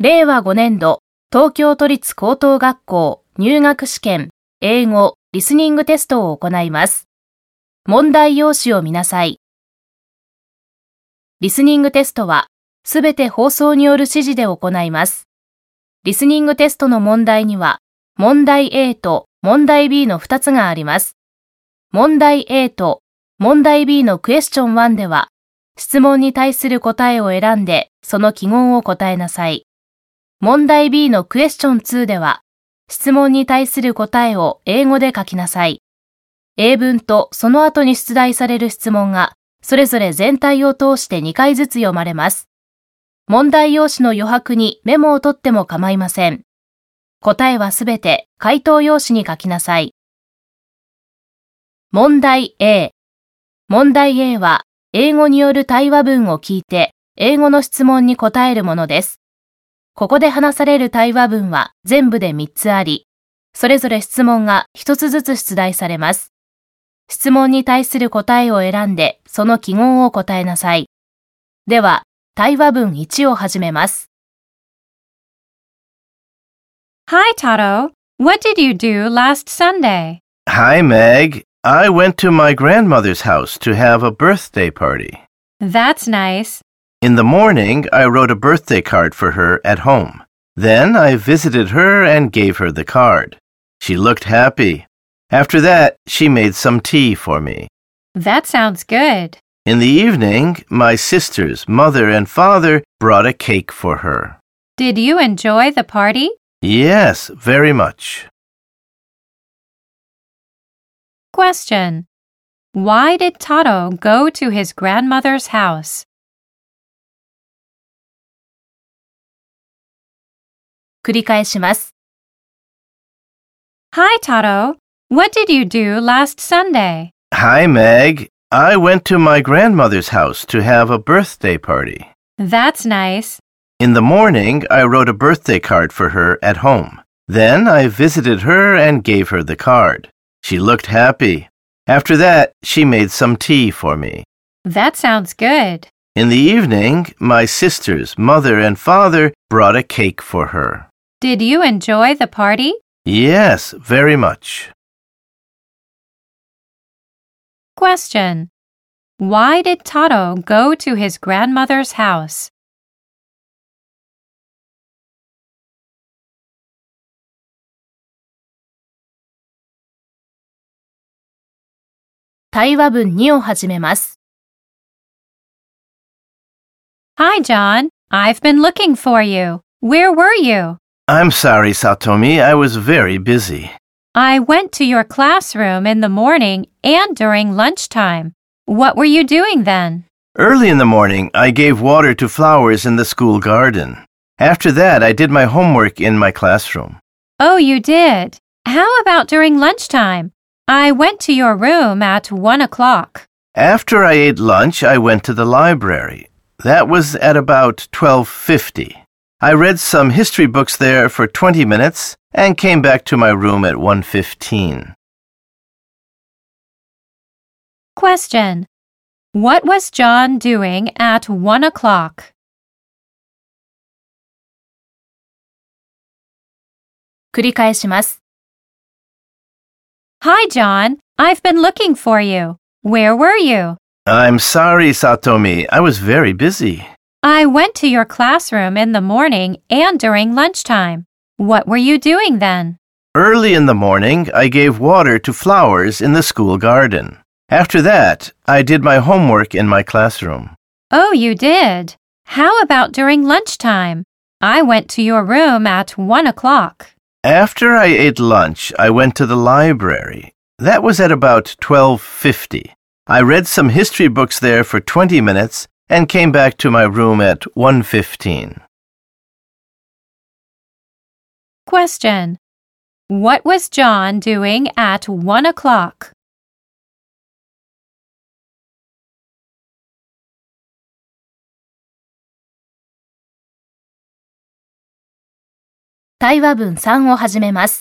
令和5年度東京都立高等学校入学試験英語リスニングテストを行います。問題用紙を見なさい。リスニングテストはすべて放送による指示で行います。リスニングテストの問題には問題 A と問題 B の2つがあります。問題 A と問題 B のクエスチョン1では質問に対する答えを選んでその記号を答えなさい。問題 B のクエスチョン2では質問に対する答えを英語で書きなさい。英文とその後に出題される質問がそれぞれ全体を通して2回ずつ読まれます。問題用紙の余白にメモを取っても構いません。答えはすべて回答用紙に書きなさい。問題 A。問題 A は英語による対話文を聞いて英語の質問に答えるものです。ここで話される対話文は全部で3つあり、それぞれ質問が1つずつ出題されます。質問に対する答えを選んでその記号を答えなさい。では、対話文1を始めます。 Hi, Tato. What did you do last Sunday? Hi, Meg. I went to my grandmother's house to have a birthday party. That's nice. In the morning, I wrote a birthday card for her at home. Then I visited her and gave her the card. She looked happy. After that, she made some tea for me. That sounds good. In the evening, my sisters, mother, and father brought a cake for her. Did you enjoy the party? Yes, very much. Question. Why did Tato go to his grandmother's house? 繰り返します。 Hi, Tato. What did you do last Sunday? Hi, Meg. I went to my grandmother's house to have a birthday party. That's nice. In the morning, I wrote a birthday card for her at home. Then I visited her and gave her the card. She looked happy. After that, she made some tea for me. That sounds good. In the evening, my sisters, mother, and father brought a cake for her. Did you enjoy the party? Yes, very much. Question. Why did Tato go to his grandmother's house? 対話文2を始めます。 Hi, John. I've been looking for you. Where were you? I'm sorry, Satomi. I was very busy. I went to your classroom in the morning and during lunchtime. What were you doing then? Early in the morning, I gave water to flowers in the school garden. After that, I did my homework in my classroom. Oh, you did. How about during lunchtime? I went to your room at 1 o'clock. After I ate lunch, I went to the library. That was at about 12:50. I read some history books there for 20 minutes and came back to my room at 1:15. Question. What was John doing at 1 o'clock? 繰り返します。 Hi, John. I've been looking for you. Where were you? I'm sorry, Satomi. I was very busy. I went to your classroom in the morning and during lunchtime. What were you doing then? Early in the morning, I gave water to flowers in the school garden. After that, I did my homework in my classroom. Oh, you did. How about during lunchtime? I went to your room at 1 o'clock. After I ate lunch, I went to the library. That was at about 12:50. I read some history books there for 20 minutes and came back to my room at 1:15. Question. What was John doing at 1 o'clock? 対話文3を始めます。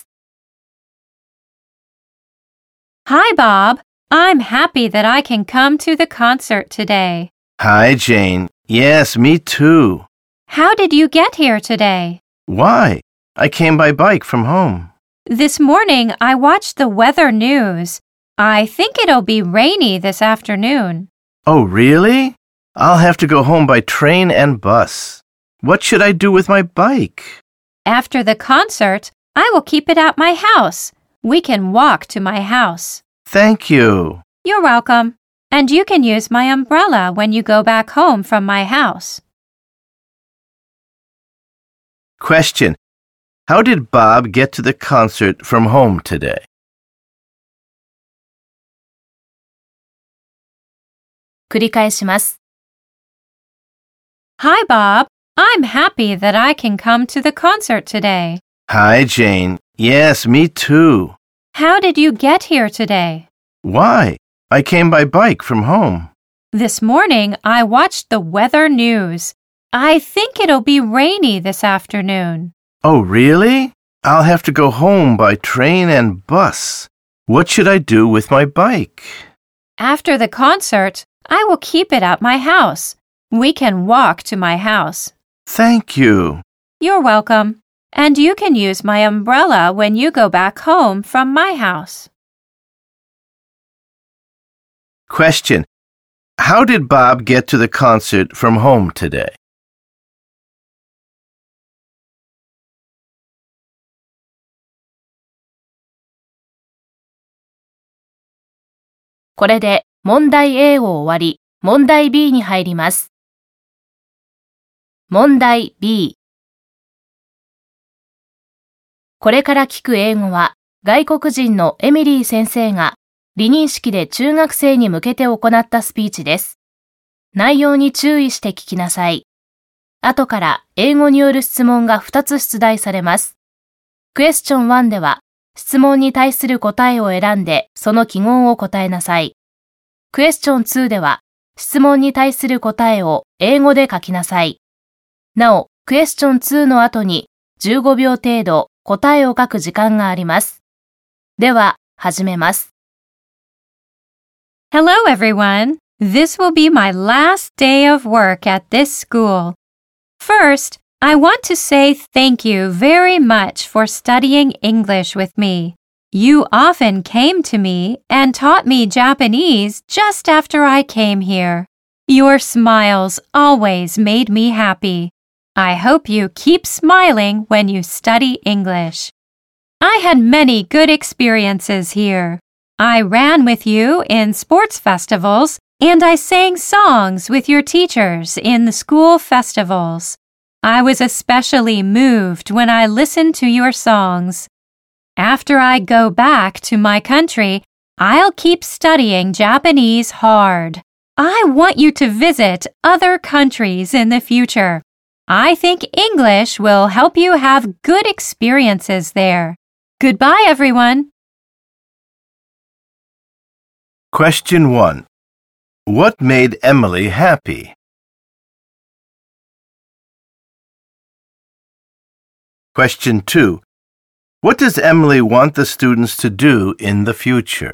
Hi, Bob. I'm happy that I can come to the concert today. Hi, Jane. Yes, me too. How did you get here today? Why? I came by bike from home. This morning I watched the weather news. I think it'll be rainy this afternoon. Oh, really? I'll have to go home by train and bus. What should I do with my bike? After the concert, I will keep it at my house. We can walk to my house. Thank you. You're welcome. And you can use my umbrella when you go back home from my house. Question. How did Bob get to the concert from home today? 繰り返します。 Hi, Bob. I'm happy that I can come to the concert today. Hi, Jane. Yes, me too. How did you get here today? Why? I came by bike from home. This morning I watched the weather news. I think it'll be rainy this afternoon. Oh, really? I'll have to go home by train and bus. What should I do with my bike? After the concert, I will keep it at my house. We can walk to my house. Thank you. You're welcome. And you can use my umbrella when you go back home from my house. Question. How did Bob get to the concert from home today? これで問題 A を終わり、問題 B に入ります。問題 B。これから聞く英語は、外国人のエミリー先生が離任式で中学生に向けて行ったスピーチです。内容に注意して聞きなさい。後から英語による質問が2つ出題されます。クエスチョン1では、質問に対する答えを選んでその記号を答えなさい。クエスチョン2では、質問に対する答えを英語で書きなさい。なお、クエスチョン2の後に15秒程度答えを書く時間があります。では、始めます。 Hello, everyone. This will be my last day of work at this school. First, I want to say thank you very much for studying English with me. You often came to me and taught me Japanese just after I came here. Your smiles always made me happy. I hope you keep smiling when you study English. I had many good experiences here. I ran with you in sports festivals, and I sang songs with your teachers in the school festivals. I was especially moved when I listened to your songs. After I go back to my country, I'll keep studying Japanese hard. I want you to visit other countries in the future. I think English will help you have good experiences there. Goodbye, everyone. Question 1. What made Emily happy? Question 2. What does Emily want the students to do in the future?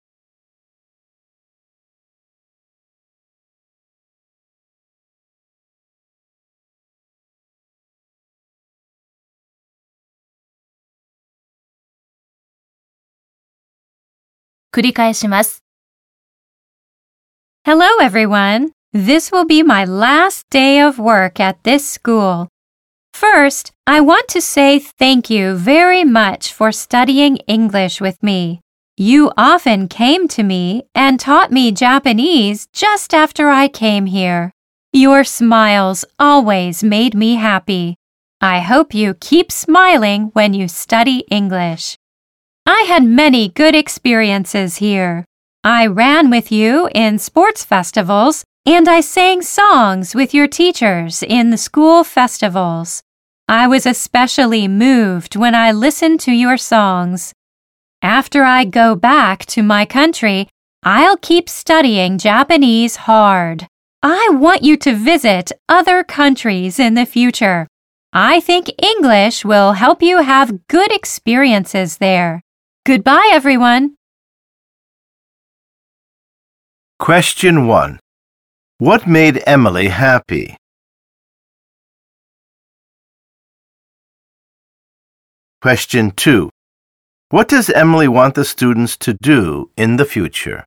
「繰り返します。 Hello, everyone. This will be my last day of work at this school. First, I want to say thank you very much for studying English with me. You often came to me and taught me Japanese just after I came here. Your smiles always made me happy. I hope you keep smiling when you study English. I had many good experiences here. I ran with you in sports festivals, and I sang songs with your teachers in the school festivals. I was especially moved when I listened to your songs. After I go back to my country, I'll keep studying Japanese hard. I want you to visit other countries in the future. I think English will help you have good experiences there. Goodbye, everyone. Question 1. What made Emily happy? Question 2. What does Emily want the students to do in the future?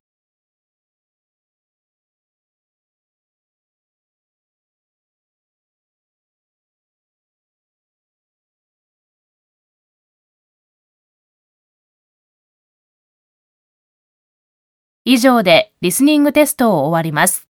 以上でリスニングテストを終わります。